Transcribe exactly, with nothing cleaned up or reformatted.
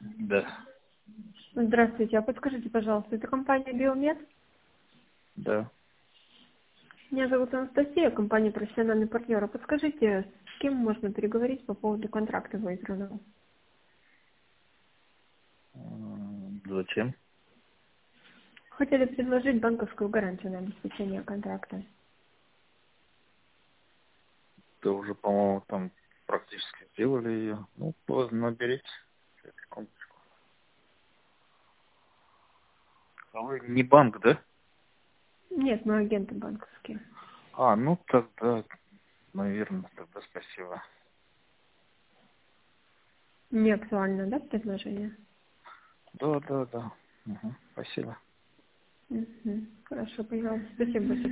Да, Здравствуйте, а подскажите, пожалуйста, это компания Биомед? да. Меня зовут Анастасия, компания «Профессиональный партнер». А подскажите, с кем можно переговорить по поводу контракта выигранного? М, Зачем? Хотели предложить банковскую гарантию на обеспечение контракта. Ты уже, по-моему, там практически сделали ее. Ну, поздно наберите. Секундочку. А вы не банк, да? Нет, мы агенты банковские. А, ну тогда, наверное, тогда спасибо. Не актуально, да, предложение? Да, да, да. Мгм, спасибо. Мгм. Хорошо, поняла. Спасибо большое.